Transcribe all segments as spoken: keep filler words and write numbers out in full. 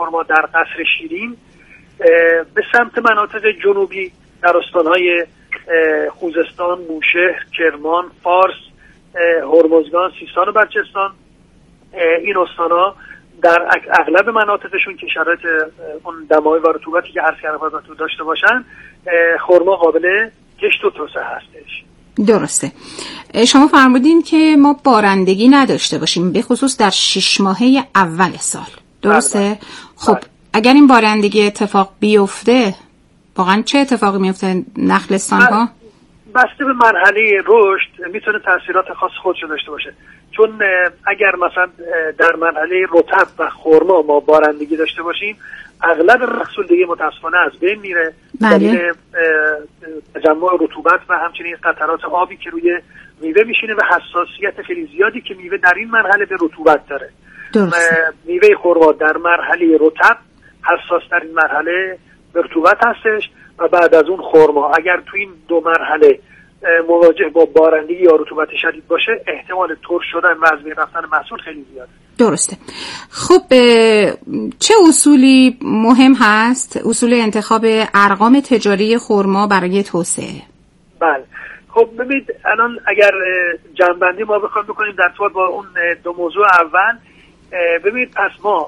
خرما در قصر شیرین به سمت مناطق جنوبی در استانهای خوزستان، بوشهر، کرمان، فارس، هرمزگان، سیستان و بلوچستان، این استانها در اغلب مناطقشون که شرایط اون دمای و رطوبتی که عرض کردم خدمتتون داشته باشن، خرما قابل کشت و توسعه هستش. درسته. شما فرمودین که ما بارندگی نداشته باشیم به خصوص در شش ماهه اول سال، درسته؟ بله. خب بله. اگر این بارندگی اتفاق بیفته واقعا چه اتفاقی میفته نخلستان ها؟ بسته به مرحله رشد میتونه تاثیرات خاص خودشو داشته باشه، چون اگر مثلا در مرحله رطب و خرما ما بارندگی داشته باشیم اغلب محصول دیگه متاسفانه از بین میره، دلیل تجمع رطوبت و همچنین قطرات آبی که روی میوه میشینه و حساسیت خیلی زیادی که میوه در این مرحله به رطوبت داره. میوه خرما در مرحله رطب حساس در این مرحله به رطوبت هستش و بعد از اون خرما اگر تو این دو مرحله مواجه با بارندگی یا رطوبت شدید باشه احتمال ترش شدن و از بین رفتن محصول خیلی زیاده. درسته. خب چه اصولی مهم هست اصول انتخاب ارقام تجاری خرما برای توسعه؟ بله. خب ببینید الان اگر جمع‌بندی ما بخوایم بکنیم در ارتباط با اون دو موضوع اول، ببینید پس ما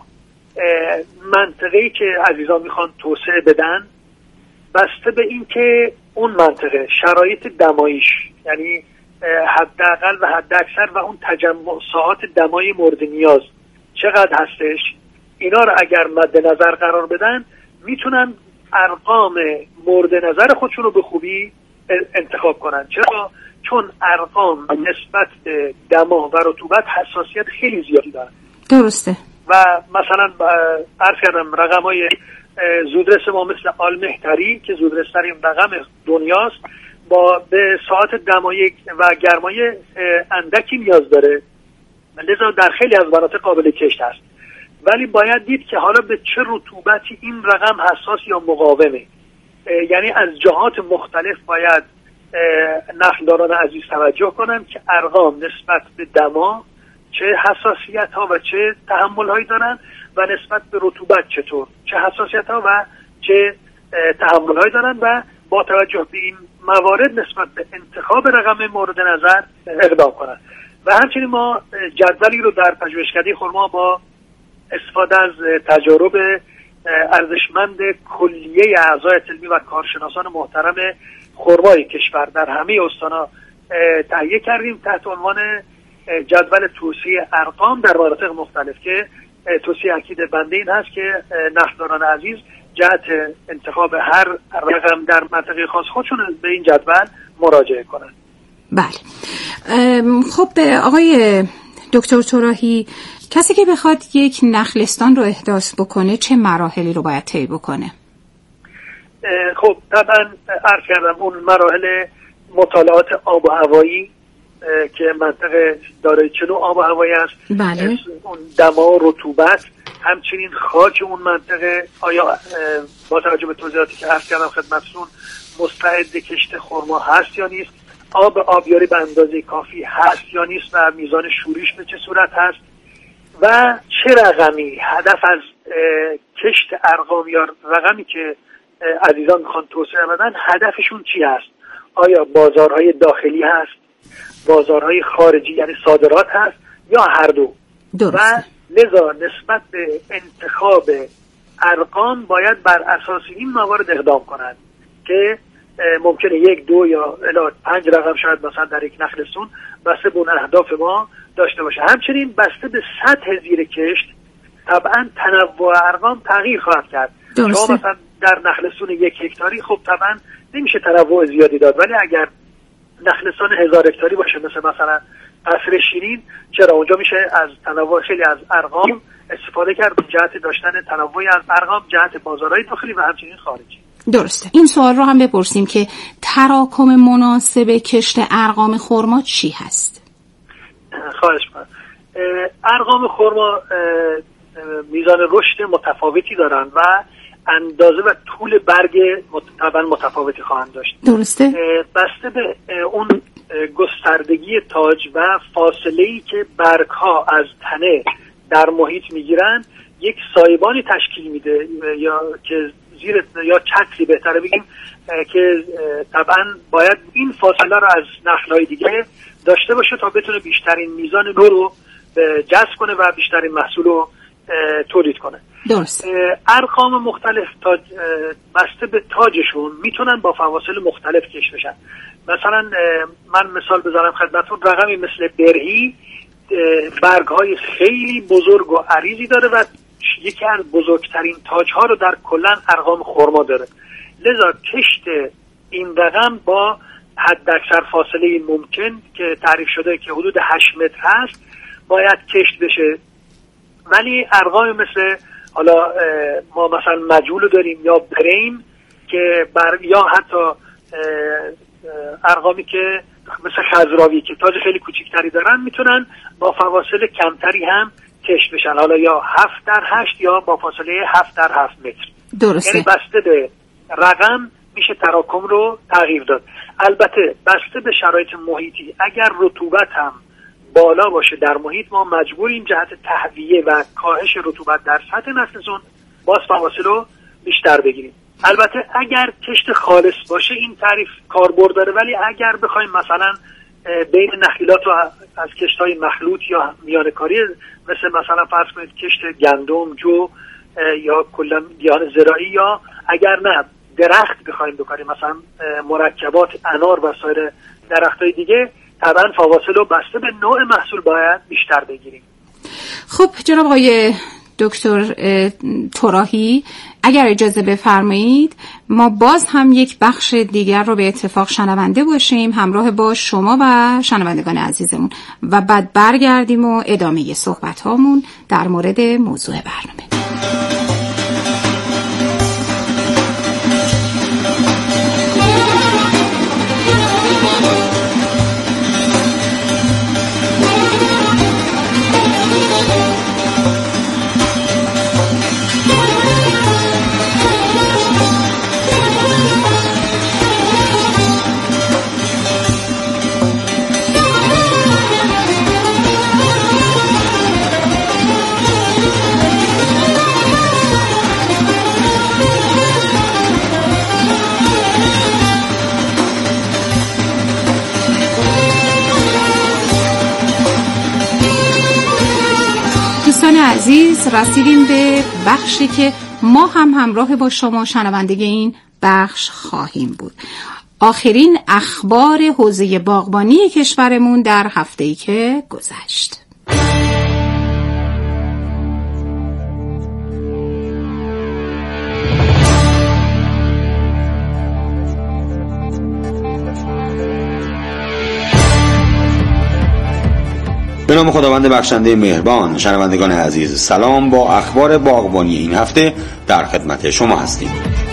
منطقه‌ای که عزیزان میخوان توسعه بدن بسته به این که اون منطقه شرایط دمایش، یعنی حداقل و حداکثر و اون تجمع ساعات دمای مورد نیاز چقدر هستش، اینا رو اگر مد نظر قرار بدن میتونن ارقام مورد نظر خودشون رو به خوبی انتخاب کنن. چرا؟ چون ارقام نسبت به دما و رطوبت حساسیت خیلی زیادی دارن. درسته. و مثلا عرض کردم رقمای زودرس ما مثل آلمهتری که زودرس‌ترین رقم دنیاست با به ساعت دمایی و گرمای اندکی نیاز داره، لذا در خیلی از مناطق قابل کشت است، ولی باید دید که حالا به چه رطوبتی این رقم حساس یا مقاومه. یعنی از جهات مختلف باید نخلداران عزیز توجه کنن که ارقام نسبت به دما چه حساسیت ها و چه تحمل هایی دارن و نسبت به رطوبت چطور، چه حساسیت ها و چه تحمل هایی دارن و با توجه به این موارد نسبت به انتخاب رقم مورد نظر اقدام کنن. و همچنین ما جدولی رو در پژوهشکده خرما با استفاده از تجارب ارزشمند کلیه اعضای علمی و کارشناسان محترم خرمای کشور در همه استان‌ها تهیه کردیم تحت عنوان جدول توصیه ارقام در مناطق مختلف که توصیه اکید بنده این هست که نخلداران عزیز جهت انتخاب هر رقم در منطقه خاص خودشون به این جدول مراجعه کنند. بله. خب آقای دکتر طراحی، کسی که بخواد یک نخلستان رو احداث بکنه چه مراحلی رو باید طی بکنه؟ خب طبعا عرض کردم اون مراحل مطالعات آب و هوایی که منطقه داره چه نوع آب و هوایی است، بله. اون دما و رطوبت، همچنین خاک اون منطقه آیا با توجه به توضیحاتی که عرض کردم خدمتتون مستعد کشت خرما هست یا نیست، آب آبیاری به اندازه کافی هست یا نیست و میزان شورش به چه صورت هست و چه رقمی هدف از کشت ارقام یا رقمی که عزیزان میخوان توسعه بدن هدفشون چی هست، آیا بازارهای داخلی هست، بازارهای خارجی یعنی صادرات هست یا هر دو. درسته. و لذا نسبت به انتخاب ارقام باید بر اساس این موارد اقدام کنند که ممکنه یک دو یا الی پنج رقم شاید مثلا در یک نخلستون بسته به اون اهداف ما داشته باشه. همچنین بسته به سطح زیر کشت طبعا تنوع ارقام تغییر خواهد کرد. شما مثلا در نخلستون یک هکتاری خب طبعا نمیشه تنوع زیادی داد، ولی اگر نخلستان هزار هکتاری باشه مثل مثلا قصر شیرین، چرا اونجا میشه از تنوع خیلی از ارقام استفاده کرد جهت داشتن تنوعی از ارقام جهت بازارهای داخلی و همچنین خارجی. درسته. این سوال رو هم بپرسیم که تراکم مناسب کشت ارقام خرما چی هست؟ خواهش می‌کنم. ارقام خرما میزان رشد متفاوتی دارن و اندازه و طول برگ طبعا متفاوتی خواهند داشت. درسته. بسته به اون گستردگی تاج و فاصله‌ای که برگ‌ها از تنه در محیط میگیرن یک سایبانی تشکیل میده یا که زیر یا چتری بهتره بگیم که طبعا باید این فاصله رو از نخل‌های دیگه داشته باشه تا بتونه بیشترین میزان نور رو جذب کنه و بیشترین محصول رو تولید کنه. درست. ارقام مختلف تاج بسته به تاجشون میتونن با فواصل مختلف کشت بشن. مثلا من مثال بذارم خدمتتون، رقمی مثل برهی برگ‌های خیلی بزرگ و عریضی داره و یکی از بزرگترین تاج‌ها رو در کلن ارقام خرما داره. لذا کشت این رقم با حد اکثر فاصله ممکن که تعریف شده که حدود هشت متر هست باید کشت بشه. ولی ارقام مثل حالا ما مثلا مجهول داریم یا بریم که بر یا حتی ارقامی که مثل خضراوی که تاج خیلی کوچکتری دارن میتونن با فواصل کمتری هم کشت بشن، حالا یا هفت در هشت یا با فاصله هفت در هفت متر. درسته. یعنی بسته به رقم میشه تراکم رو تغییر داد. البته بسته به شرایط محیطی، اگر رطوبت هم بالا باشه در محیط ما مجبوریم جهت تهویه و کاهش رطوبت در سطح نسل‌زون باز فواصل رو بیشتر بگیریم. البته اگر کشت خالص باشه این تعریف کاربرد داره، ولی اگر بخوایم مثلا بین نخیلات و از کشت‌های مخلوط یا میانه‌کاری مثل مثلا فرض کنید کشت گندم، جو یا کلا گیاهان زراعی، یا اگر نه درخت بخوایم بکنیم مثلا مرکبات انار و سایر درخت‌های دیگه، طبعا فواصل رو بسته به نوع محصول باید بیشتر بگیریم. خب جناب آقای دکتر طراحی، اگر اجازه بفرمایید ما باز هم یک بخش دیگر رو به اتفاق شنونده باشیم همراه با شما و شنوندگان عزیزمون و بعد برگردیم و ادامه صحبت هامون در مورد موضوع برنامه. عزیز رسیدیم به بخشی که ما هم همراه با شما شنونده این بخش خواهیم بود. آخرین اخبار حوزه باغبانی کشورمون در هفته‌ای که گذشت. به نام خداوند بخشنده مهربان، شنوندگان عزیز سلام، با اخبار باغبانی این هفته در خدمت شما هستیم.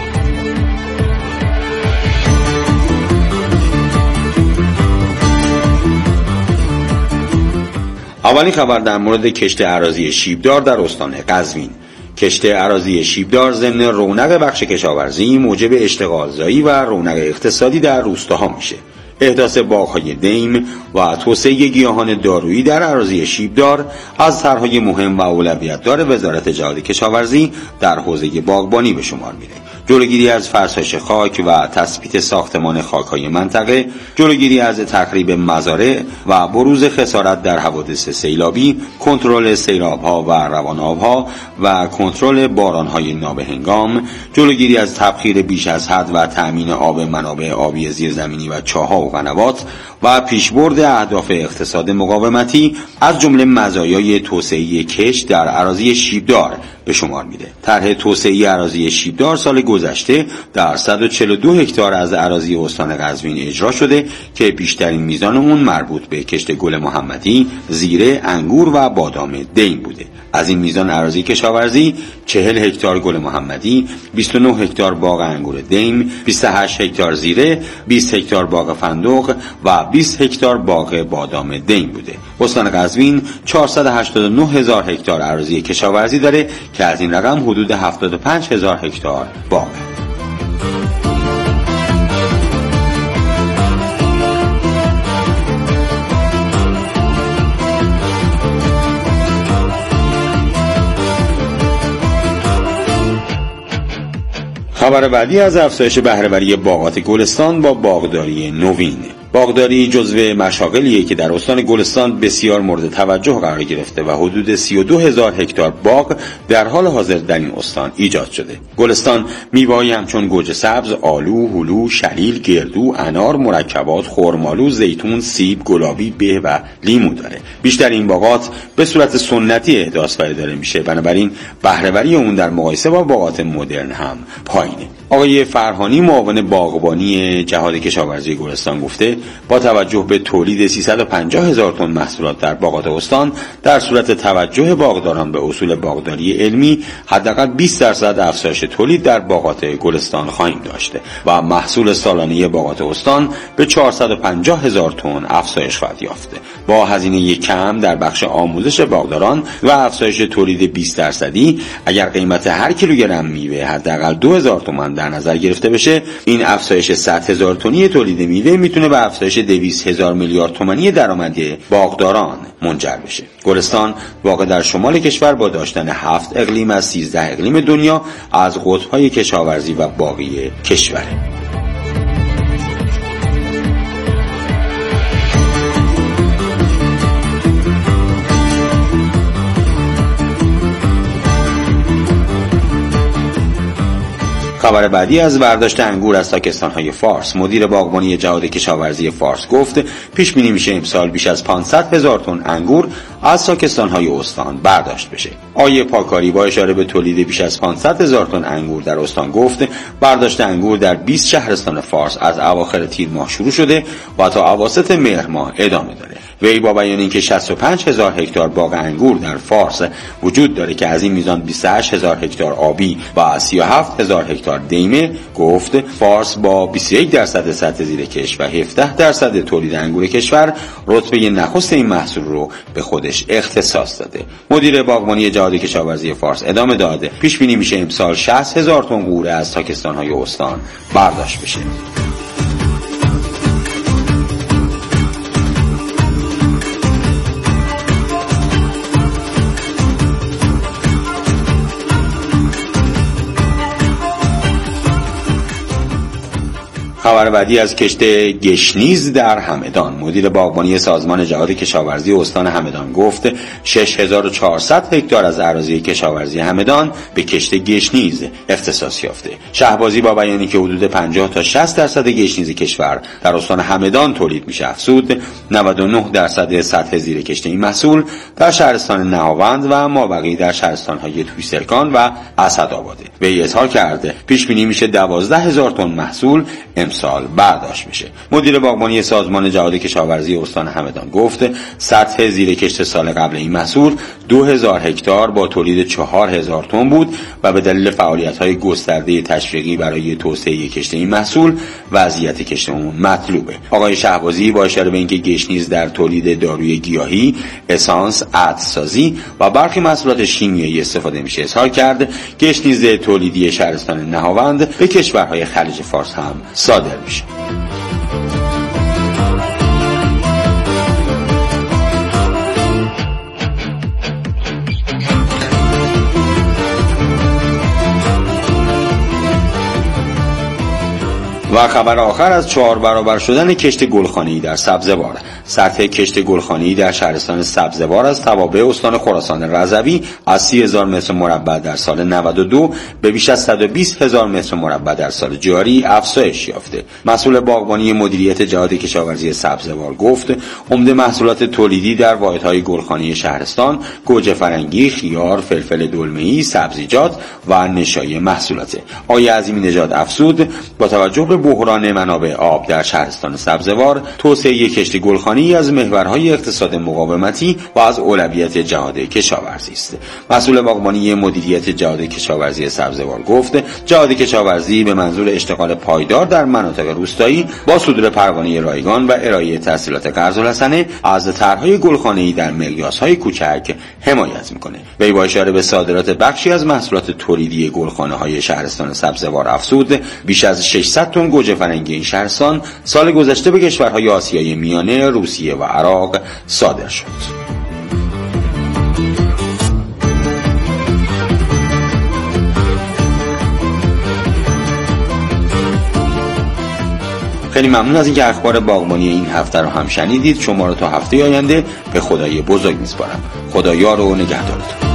اولین خبر در مورد کشت اراضی شیبدار در استان قزوین. کشت اراضی شیبدار ضمن رونق بخش کشاورزی موجب اشتغالزایی و رونق اقتصادی در روستاها میشه. احداث باغ‌های دیم و توسعه گیاهان دارویی در اراضی شیبدار از طرح‌های مهم و اولویت‌دار وزارت جهاد کشاورزی در حوزه باغبانی به شمار میره. جلوگیری از فرسایش خاک و تثبیت ساختمان خاک‌های منطقه، جلوگیری از تخریب مزارع و بروز خسارت در حوادث سیلابی، کنترل سیلاب‌ها و روان‌آب‌ها و کنترل باران‌های نابهنگام، جلوگیری از تبخیر بیش از حد و تأمین آب منابع آبی زیرزمینی و چاه‌ها و قنوات و پیشبرد اهداف اقتصاد مقاومتی از جمله مزایای توسعه کشت در اراضی شیبدار به شمار میره. طرح توسعه اراضی شیبدار سال گذشته در صد و چهل و دو هکتار از اراضی استان قزوین اجرا شده که بیشترین میزان اون مربوط به کشت گل محمدی، زیره، انگور و بادام دیم بوده. از این میزان اراضی کشاورزی چهل هکتار گل محمدی، بیست و نه هکتار باغ انگور دیم، بیست و هشت هکتار زیره، بیست هکتار باغ فندق و بیست هکتار باغ بادام دیم بوده. استان قزوین چهارصد و هشتاد و نه هزار هکتار اراضی کشاورزی داره که از این رقم حدود هفتاد و پنج هزار هکتار باغ. خبر بعدی از افزایش بهره‌وری باغات گلستان با باغداری نوین. باغداری جزو مشاغلیه که در استان گلستان بسیار مورد توجه قرار گرفته و حدود سی و دو هزار هکتار باغ در حال حاضر در این استان ایجاد شده. گلستان میوه‌ای همچون گوجه سبز، آلو، هلو، شلیل، گردو، انار، مرکبات، خرمالو، زیتون، سیب، گلابی، به و لیمو داره. بیشتر این باغات به صورت سنتی احداث داره میشه، بنابراین بهره‌وری اون در مقایسه با باغات مدرن هم پایینه. آقای فرهانی معاون باغبانی جهاد کشاورزی گلستان گفته با توجه به تولید سیصد و پنجاه هزار تن محصولات در باغات استان در صورت توجه باغداران به اصول باغداری علمی حداقل بیست درصد افزایش تولید در باغات گلستان خواهیم داشته و محصول سالانه باغات استان به چهارصد و پنجاه هزار تن افزایش خواهد یافت. با هزینه کم در بخش آموزش باغداران و افزایش تولید بیست درصدی اگر قیمت هر کیلوگرم میوه حداقل دو هزار تومان در نظر گرفته بشه، این افزایش صد هزار تنی تولید میوه میتونه به افزایش دویست هزار میلیارد تومانی درآمدی باغداران منجر بشه. گلستان واقع در شمال کشور با داشتن هفت اقلیم از سیزده اقلیم دنیا از قطب‌های کشاورزی و باغی کشوره. خبر بعدی از برداشت انگور از تاکستان‌های فارس. مدیر باغبانی جهاد کشاورزی فارس گفت پیش بینی میشه امسال بیش از پانصد هزار تن انگور از تاکستان‌های استان برداشت بشه. آیه پاکاری با اشاره به تولید بیش از پانصد هزار تن انگور در استان گفت برداشت انگور در بیست شهرستان فارس از اواخر تیر ماه شروع شده و تا اواسط مهر ماه ادامه داره. وی با بیان اینکه شصت و پنج هزار هکتار باغ انگور در فارس وجود داره که از این میزان بیست و هشت هزار هکتار آبی و سی و هفت هزار هکتار دیمه، گفت فارس با بیست و یک درصد سطح زیر کش و هفده درصد تولید انگور کشور رتبه نخست این محصول رو به خودش اختصاص داده. مدیر باغبانی جهاد کشاورزی فارس ادامه داده پیش بینی میشه امسال شصت هزار تن قوره از تاکستان‌های استان برداشت بشه. خبر بعدی از کشت گشنیز در همدان. مدیر باغبانی سازمان جهاد کشاورزی استان همدان گفت شش هزار و چهارصد هکتار از اراضی کشاورزی همدان به کشت گشنیز اختصاص یافته. شهبازی با بیانی که حدود پنجاه تا شصت درصد گشنیز کشور در استان همدان تولید میشه افزود، نود و نه درصد سطح زیر کشت این محصول در شهرستان نهاوند و مابقی در شهرستان‌های تویسرکان و اسدآباده. وی اظهار کرده پیش بینی میشه دوازده هزار تن محصول سال برداشت میشه. مدیر باغبانی سازمان جهاد کشاورزی استان همدان گفت سطح زیر کشت سال قبل این محصول دو هزار هکتار با تولید چهار هزار تن بود و به دلیل فعالیت‌های گسترده تشویقی برای توسعه کشت این محصول وضعیت کشت اون مطلوبه. آقای شهبازی با اشاره به اینکه گشنیز در تولید داروی گیاهی، اسانس، عطرسازی و برخی محصولات شیمیایی استفاده میشه اظهار کرد گشنیز تولیدی شهرستان نهاوند به کشورهای خلیج فارس هم صادر میشه. و خبر آخر از چهار برابر شدن کشت گلخانه‌ای در سبزوار. سطح کشت گلخانه‌ای در شهرستان سبزوار از توابع استان خراسان رضوی از سی هزار متر مربع در سال نود و دو به بیش از صد و بیست هزار متر مربع در سال جاری افزایش یافته. مسئول باغبانی مدیریت جهاد کشاورزی سبزوار گفت عمده محصولات تولیدی در واحدهای گلخانه‌ای شهرستان گوجه فرنگی، خیار، فلفل دلمه‌ای، سبزیجات و نشای محصولاته. آقای عظیمی نژاد افزود با توجه به بحران منابع آب در شهرستان سبزوار توسعه کشت گلخانه‌ای از محورهای اقتصاد مقاومتی و از اولویت جهاد کشاورزی است. مسئول باغبانی مدیریت جهاد کشاورزی سبزوار گفت جهاد کشاورزی به منظور اشتغال پایدار در مناطق روستایی با صدور پروانه رایگان و ارائه تسهیلات قرض‌الحسنه از طرح‌های گلخانه‌ای در مقیاس‌های کوچک حمایت می‌کنه. وی با اشاره به صادرات بخشی از محصولات تولیدی گلخانه‌های شهرستان سبزوار افزود بیش از ششصد تن گوجه فرنگی این شهرستان سال گذشته به کشورهای آسیای میانه، روسیه و عراق صادر شد. خیلی ممنون از اینکه اخبار باغبانی این هفته رو هم شنیدید. شما رو تا هفته آینده به خدای بزرگ میسپارم. خدا یار و نگهدارتون.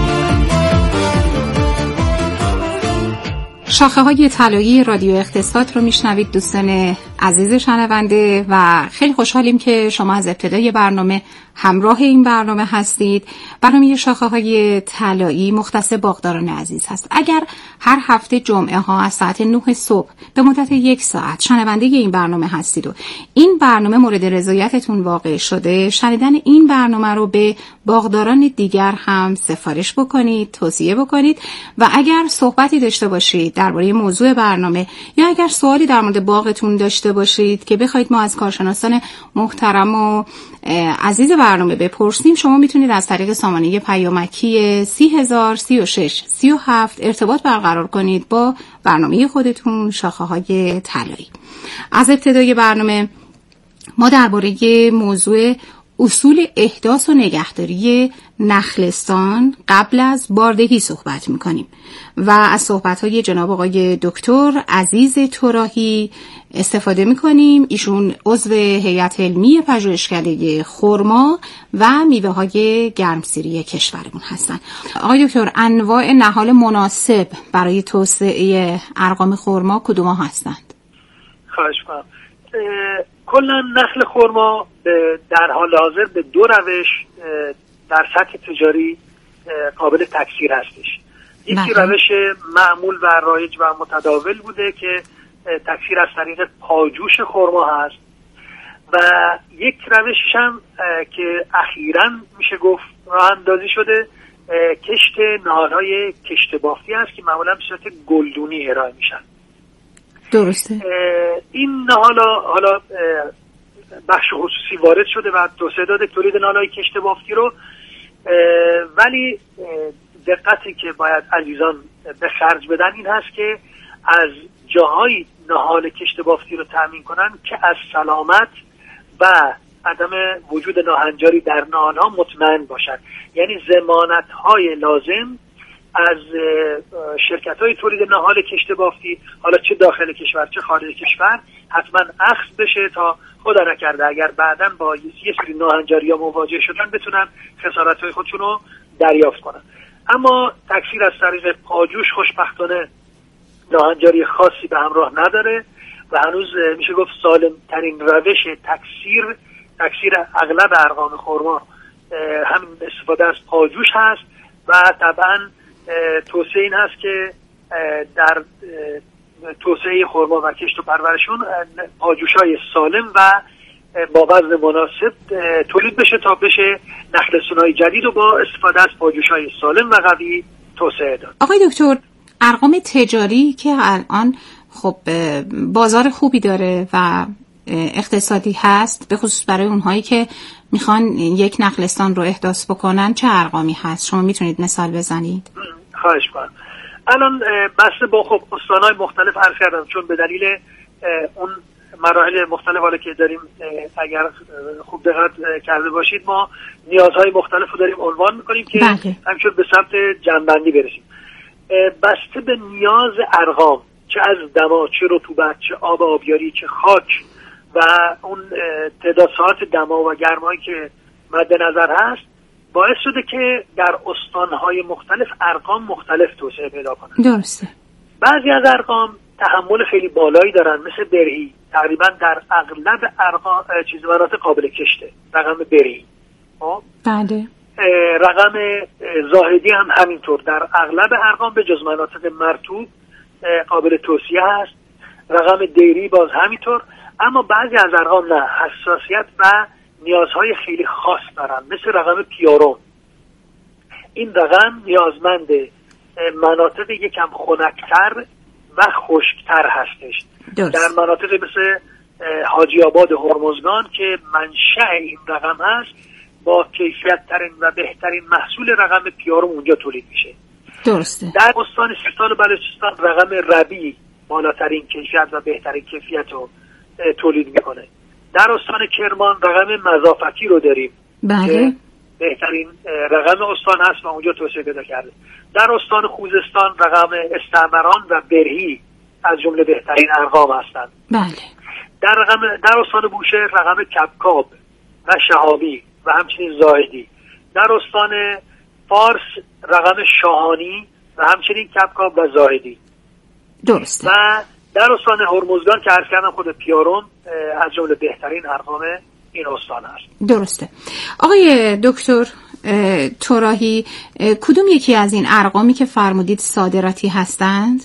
شاخه های طلایی رادیو اقتصاد رو میشنوید دوستان عزیز شنونده و خیلی خوشحالیم که شما از ابتدای برنامه همراه این برنامه هستید. برنامه شاخه های طلایی مختص باغداران عزیز هست. اگر هر هفته جمعه ها از ساعت نه صبح به مدت یک ساعت شنونده این برنامه هستید و این برنامه مورد رضایتتون واقع شده، شنیدن این برنامه رو به باغداران دیگر هم سفارش بکنید، توصیه بکنید و اگر صحبتی داشته باشید درباره موضوع برنامه یا اگر سوالی در مورد باغتون داشته باشید که بخواید ما از کارشناسان محترم و عزیز برنامه بپرسیم، شما میتونید از طریق سامانه پیامکی سی هزار سی و شش سی و هفت ارتباط برقرار کنید با برنامه خودتون شاخه های طلایی. از ابتدای برنامه ما درباره موضوع اصول احداث و نگهداری نخلستان قبل از باردهی صحبت میکنیم و از صحبت‌های جناب آقای دکتر عزیز توراهی استفاده میکنیم. ایشون عضو هیئت علمی پژوهشکده خرما و میوه های گرمسیری کشورمون هستن. آقای دکتر، انواع نهال مناسب برای توسعه ارقام خرما کدوم ها هستند؟ خواهش می‌کنم. کلا نخل خرما در حال حاضر به دو روش در سطح تجاری قابل تکثیر هستش. یکی روش معمول و رایج و متداول بوده که تکثیر از طریق پاجوش خرما هست و یک روشش هم که اخیراً میشه گفت راه اندازی شده کشت نهال‌های کشت بافتی هست که معمولاً به صورت گلدونی ارائه میشن. درسته. این نهالا حالا بخش خصوصی وارد شده و توسعه داده تولید نهال‌های کشت بافتی رو، ولی دقتی که باید عزیزان به خرج بدن این هست که از جاهای نهال کشت بافتی رو تأمین کنن که از سلامت و عدم وجود ناهنجاری در نهال‌ها مطمئن باشد. یعنی ضمانت‌های لازم از شرکت‌های تولید نهال کشت بافتی، حالا چه داخل کشور چه خارج کشور، حتما اخذ بشه تا خدا نکرده اگر بعداً با یه سری ناهنجاری‌ها مواجه شدن بتونن خسارت‌های خودشون رو دریافت کنن. اما تکثیر از طریق پاجوش خوشبختانه ناهنجاری خاصی به همراه نداره و هنوز میشه گفت سالم ترین روش تکثیر تکثیر اغلب ارقام خرما همین استفاده از پاجوش هست و طبعا توصیه این هست که در توسعه خرما و کشت و پرورشون پاجوش‌های سالم و با وزن مناسب تولید بشه تا بشه نخلستان‌های جدید و با استفاده از پاجوش‌های سالم و قوی توسعه داد. آقای دکتر، ارقام تجاری که الان خب بازار خوبی داره و اقتصادی هست، به خصوص برای اونهایی که میخوان یک نخلستان رو احداث بکنن، چه ارقامی هست؟ شما میتونید مثال بزنید؟ خواهش کنم. الان بسته با خب استان‌های مختلف عرض کردم، چون به دلیل اون مراحل مختلف حالا که داریم اگر خوب دقت کرده باشید ما نیازهای مختلف رو داریم عنوان میکنیم که همچون به سمت جنبندی برسیم. بسته به نیاز ارقام، چه از دما، چه رطوبت، چه آب آبیاری، چه خاک و اون تعداد ساعت دما و گرمایی که مد نظر هست، باعث شده که در استانهای مختلف ارقام مختلف توسعه پیدا کنند. درسته. بعضی از ارقام تحمل خیلی بالایی دارن، مثل برهی تقریبا در اغلب ارقام چیز مناطق قابل کشته، رقم برهی. بله. رقم زاهدی هم همینطور در اغلب ارقام به جز مناطق مرطوب قابل توسعه هست. رقم دیری باز همینطور، اما بعضی از ارقام نه، حساسیت و نیازهای خیلی خاص دارن، مثل رقم پیارون. این رقم نیازمند مناطق یکم خنک‌تر و خشک‌تر هستش. درست. در مناطق مثل حاجی آباد هرمزگان که منشأ این رقم هست، با کیفیت ترین و بهترین محصول رقم پیارون اونجا تولید میشه. درسته. در استان سیستان و بلوچستان رقم ربی بالاترین کیفیت و بهترین کیفیت رو تولید میکنه. در استان کرمان رقم مضافتی رو داریم. بله. بهترین رقم استان هست و اونجا توسعه پیدا کرده. در استان خوزستان رقم استعمران و برهی از جمله بهترین ارقام هستند. بله. در رقم در استان بوشهر رقم کپکاب و شهابی و همچنین زاهدی. در استان فارس رقم شاهانی و همچنین کپکاب و زاهدی. درسته. و در استان هرمزگان که عرض کردم خود پیارم از جمله بهترین ارقام این استان است. درسته. آقای دکتر توراهی، کدوم یکی از این ارقامی که فرمودید صادراتی هستند؟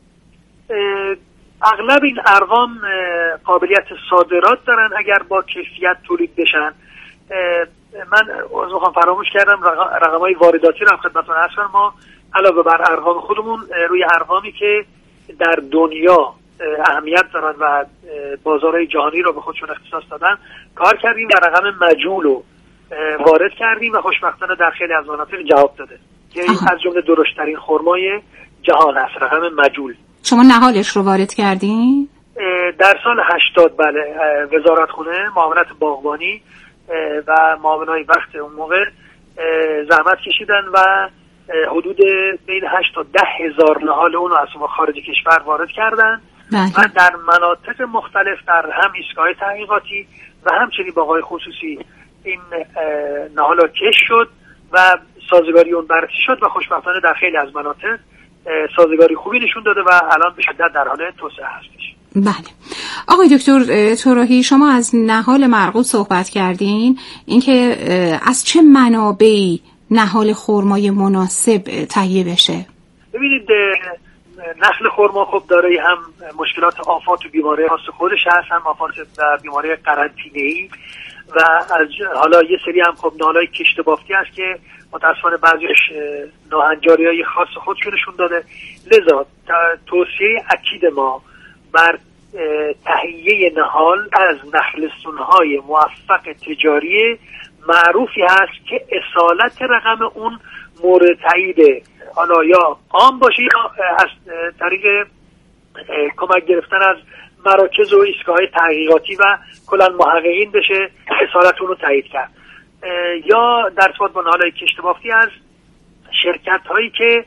اغلب این ارقام قابلیت صادرات دارن اگر با کیفیت تولید بشن. من از میخوام فراموش کردم رقم‌های وارداتی رو خدمتتون عرض کنم. ما علاوه بر ارقام خودمون روی ارقامی که در دنیا اهمیت دارن و بازارهای جهانی رو به خودشون اختصاص دادن کار کردیم و رقم مجهول رو وارد کردیم و خوشبختانه در خیلی از مناطق جواب داده که از جمله درشترین خرمای جهان هست، رقم مجهول. شما نهالش رو وارد کردین؟ در سال هشتاد بله، وزارتخونه معاونت باغبانی و معاونای وقت اون موقع زحمت کشیدن و حدود بین هشت تا ده هزار نهال اون رو از خارج کشور وارد کردن و در مناطق مختلف در هم ایستگاه تحقیقاتی و همچنین باغ‌های خصوصی این نهالا کش شد و سازگاری اون بررسی شد و خوشبختانه در خیلی از مناطق سازگاری خوبی نشون داده و الان به شدت در حال توسعه هستش. بله. آقای دکتر توراهی، شما از نهال مرغوب صحبت کردین، اینکه از چه منابعی نهال خرمای مناسب تهیه بشه؟ ببینید نسل خرما خب دارای هم مشکلات آفات و بیماری خاص خودش هست، هم آفات و بیماری قرنطینه‌ای و از حالا یه سری هم خب نهالای کشت بافتی هست که متاسفانه بعضیش ناهنجاری‌های خاص خودشون نشون داده. لذا توصیه اکید ما بر تهیه نهال از نخلستون‌های موفق تجاری معروفی هست که اصالت رقم اون مورد تایید حالا یا عام باشه یا از طریق کمک گرفتن از مراکز و ایستگاه‌های تحقیقاتی و کلاً محققین بشه اصالت اون رو تایید کرد، یا در ارتباط با نهال‌های کشت بافتی از شرکت‌هایی که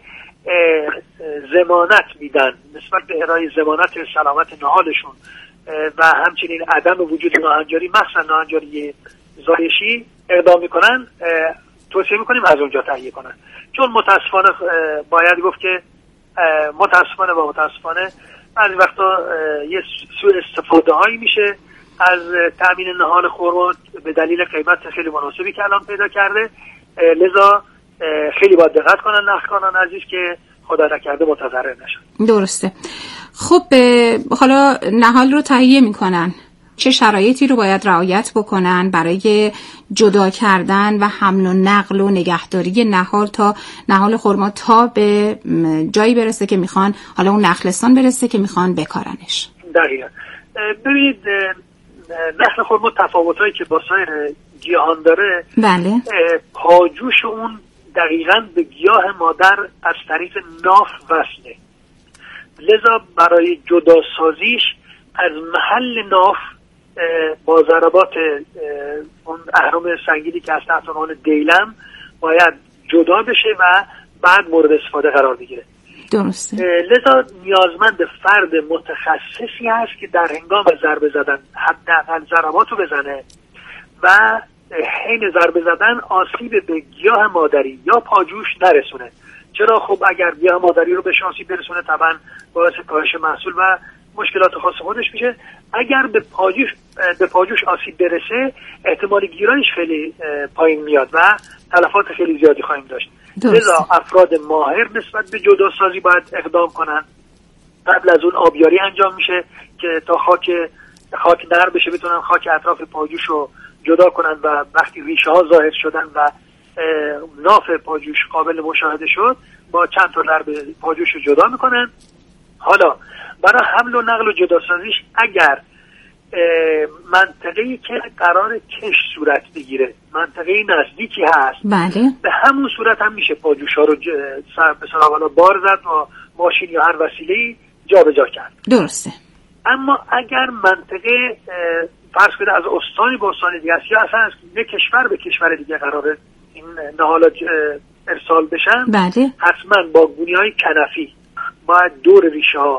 ضمانت میدن نسبت به ارائه ضمانت سلامت نهالشون و همچنین عدم وجود ناهنجاری، مخصوصا ناهنجاری زایشی اقدام میکنن، توصیه میکنیم از اونجا تهیه کنن. چون متاسفانه باید گفت که متاسفانه و متاسفانه بعضی وقتا یه سوء استفاده هایی میشه از تامین نهال خرما به دلیل قیمت خیلی مناسبی که الان پیدا کرده. لذا خیلی باید دقت کنن نخل‌کاران عزیز که خدا نکرده متضرر نشن. درسته. خب حالا نهال رو تهیه میکنن، چه شرایطی رو باید رعایت بکنن برای جدا کردن و حمل و نقل و نگهداری نهال تا نهال خرما تا به جایی برسه که میخوان، حالا اون نخلستان برسه که میخوان بکارنش؟ دقیقا. ببینید نخل خرما تفاوتایی که با سایر گیاهان داره، بله، پاجوش اون دقیقاً به گیاه مادر از طریق ناف وصله. لذا برای جداسازیش از محل ناف با ضربات اون اهرم سنگینی که از تحت عنوان دیلم باید جدا بشه و بعد مورد استفاده قرار بگیره. درسته. لذا نیازمند فرد متخصصی هست که در هنگام ضربه زدن حداقل ضرباتو بزنه و حین ضربه زدن آسیب به گیاه مادری یا پاجوش نرسونه. چرا؟ خب اگر گیاه مادری رو به آسیب برسونه طبعا باعث کاهش محصول و مشکلات خاص خودش میشه. اگر به پاجوش به پاجوش آسیب برسه احتمال گیرایش خیلی پایین میاد و تلفات خیلی زیادی خواهیم داشت. لذا افراد ماهر نسبت به جداسازی باید اقدام کنن. قبل از اون آبیاری انجام میشه که تا خاک خاک نرم بشه بتونن خاک اطراف پاجوش رو جدا کنن و وقتی ریشه ها ظاهر شدن و ناف پاجوش قابل مشاهده شد با چند تا ضرب پاجوش رو جدا میکنن. حالا برای حمل و نقل و جداسازیش اگر منطقه‌ای که قرار کش صورت بگیره منطقه نزدیکی هست، بله، به همون صورت هم میشه پاجوش ها رو به صلاح بار زد و ماشین یا هر وسیله‌ای جا به جا کرد. درسته. اما اگر منطقه فرض کنید از استانی به استان دیگه است یا اصلا از یک کشور به کشور دیگه قراره این نهالات ارسال بشن، بله، حتما با گونی‌های کنفی باید دور ریشه ها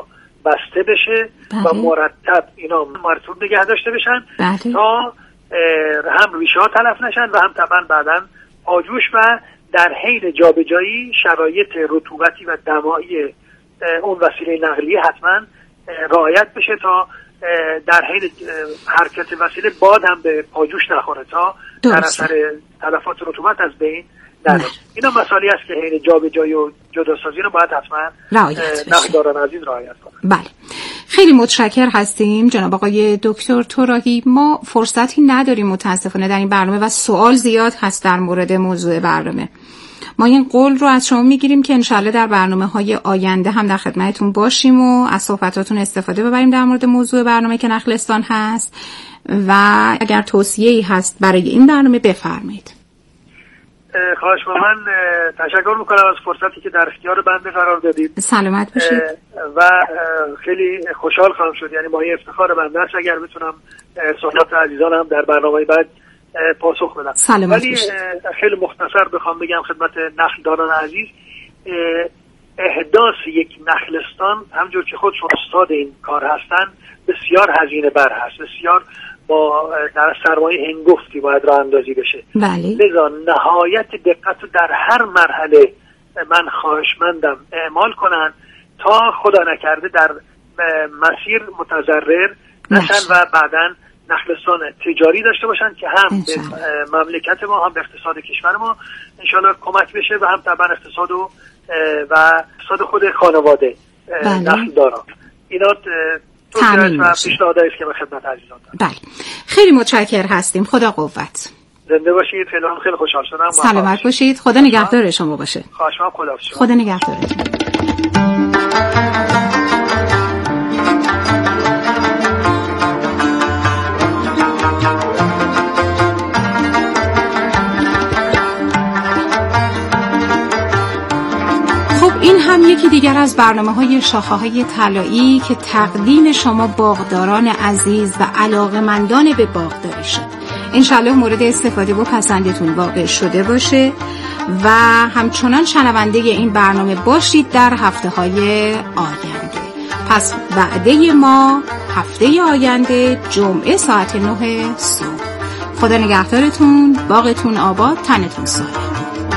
بسته بشه بله. و مرتب اینا مرتوب نگه داشته بشن بله. تا هم ریشه ها تلف نشن و هم طبعا بعداً پاجوش و در حین جابجایی شرایط رطوبتی و دمایی اون وسیله نقلیه حتما رعایت بشه تا در حین حرکت وسیله باد هم به پاجوش نخوره تا در اثر تلفات رطوبت از بین نره. اینا مسائلی است که حین جابجایی و جداسازی رو باید حتما نقدداران عزیز رعایت کنن. بله. خیلی متشکر هستیم جناب آقای دکتر ترایی. ما فرصتی نداریم متاسفانه در این برنامه و سوال زیاد هست در مورد موضوع برنامه. ما این قول رو از شما میگیریم که انشالله در برنامه‌های آینده هم در خدمتتون باشیم و از صحبتاتون استفاده ببریم در مورد موضوع برنامه که نخلستان هست و اگر توصیه‌ای هست برای این برنامه بفرمایید. خواهش با من تشکر میکنم از فرصتی که در اختیار بنده قرار دادید. سلامت باشید. و خیلی خوشحال خواهم شد، یعنی با این افتخار بنده است اگر بتونم سوالات عزیزانم در برنامه بعد پاسخ بدم. ولی خیلی مختصر بخوام بگم خدمت نخلداران عزیز، احداث یک نخلستان همونجور که خودشون استاد این کار هستن بسیار هزینه بر هست، بسیار با در سرمایه هنگفتی باید راه اندازی بشه. بله. لذا نهایت دقت رو در هر مرحله من خواهشمندم اعمال کنن تا خدا نکرده در مسیر متضرر نشن و بعداً نخلستان تجاری داشته باشن که هم به مملکت ما هم به اقتصاد کشور ما انشالله کمک بشه و هم طبعا اقتصاد و و اقتصاد خود خانواده نخلداران. اینا توصیه‌ات و پیشنهادایی است که به خدمت عزیزان دارم. بله. خیلی متشکر هستیم. خدا قوت. زنده باشید. خیلی خیلی خوشحال شدم. سلامت باشید. خدا نگهدار شما باشه. خواهش می‌کنم. خدا شما. خدا نگهدارتون. این هم یکی دیگر از برنامه‌های شاخه‌های طلایی که تقدیم شما باغداران عزیز و علاقه‌مندان به باغداری شد. انشالله مورد استفاده و پسندتون واقع شده باشه و همچنان شنونده این برنامه باشید در هفته‌های آینده. پس وعده ما هفته آینده جمعه ساعت نه صبح. خدا نگهدارتون، باغتون آباد، تنتون سالم.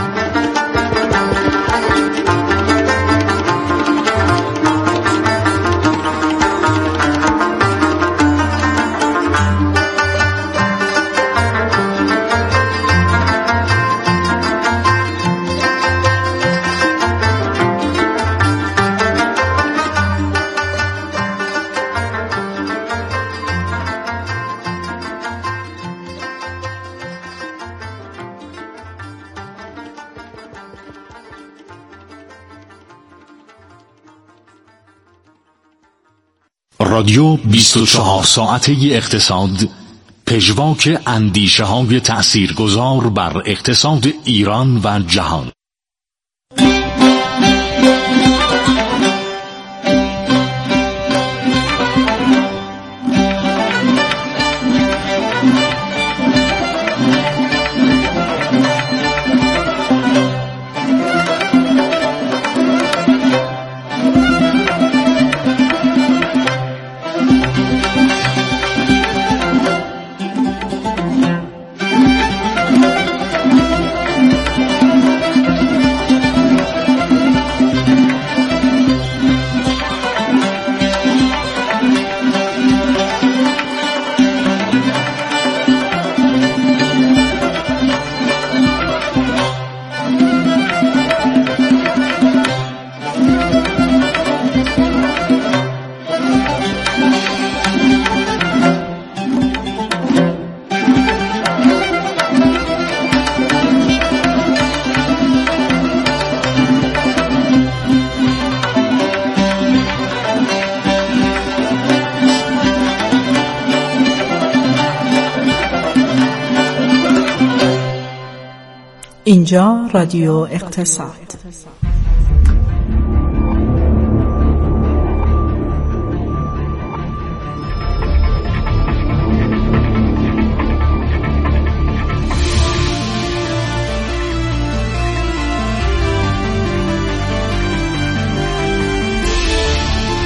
رادیو بیست و چهار ساعته اقتصاد، پژواک اندیشه های تأثیرگذار بر اقتصاد ایران و جهان. اینجا رادیو اقتصاد.